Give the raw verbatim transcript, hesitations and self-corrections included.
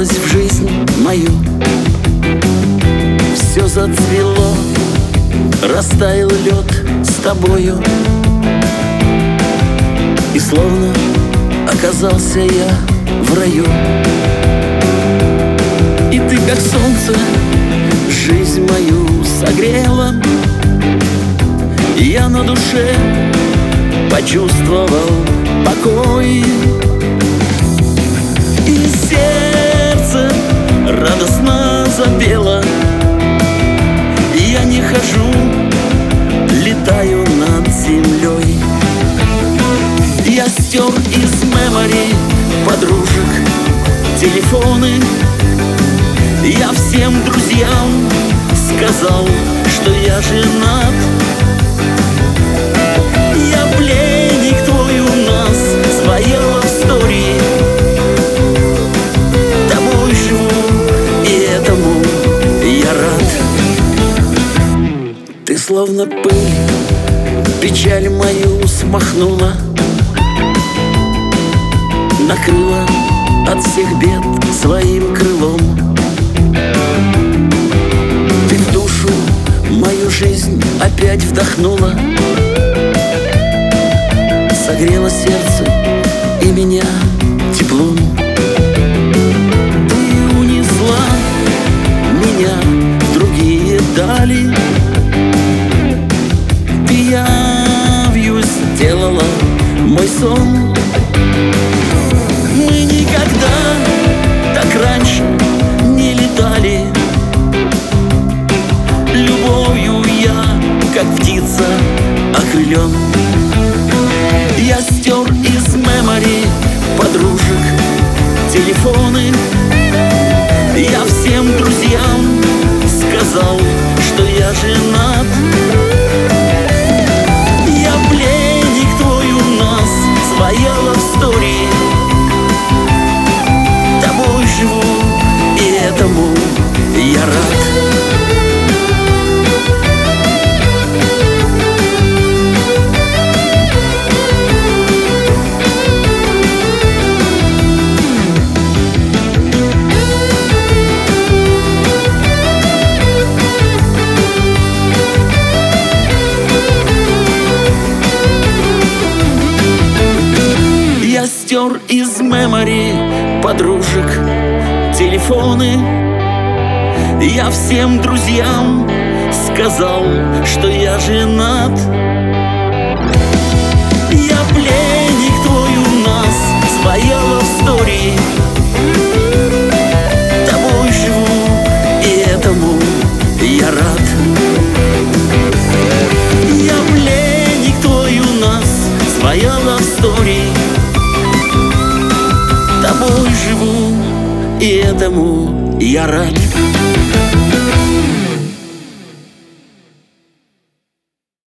ворвалась в жизнь мою. Все зацвело, растаял лед с тобою, и словно оказался я в раю. И ты, как солнце, жизнь мою согрела, и я на душе почувствовал покой. И сердце радостно запело, и я не хожу, летаю над землей. Я стер из мемори подружек телефоны, я всем друзьям сказал, что я женат. Я пленник твой, у нас своя лавстори, тобой живу, и этому я рад. Ты словно пыль, печаль мою смахнула, накрыла от всех бед своим крылом. Ты в душу мою жизнь опять вдохнула, согрела сердце и меня теплом. Ты унесла меня в другие дали, ты явью сделала мой сон. Мы никогда так раньше не летали, любовью я, как птица, окрылен. Я стер из мемори подружек телефоны, я всем друзьям сказал, что я женат. Я пленник твой, у нас своя лавстори, тобой живу, и этому я рад. Я стер из мемори подружек телефоны, я всем друзьям сказал, что я женат. Я пленник твой, у нас своя лавстори, тобой живу, и этому я рад. Я пленник твой, у нас своя лавстори, тобой живу, и этому я рад.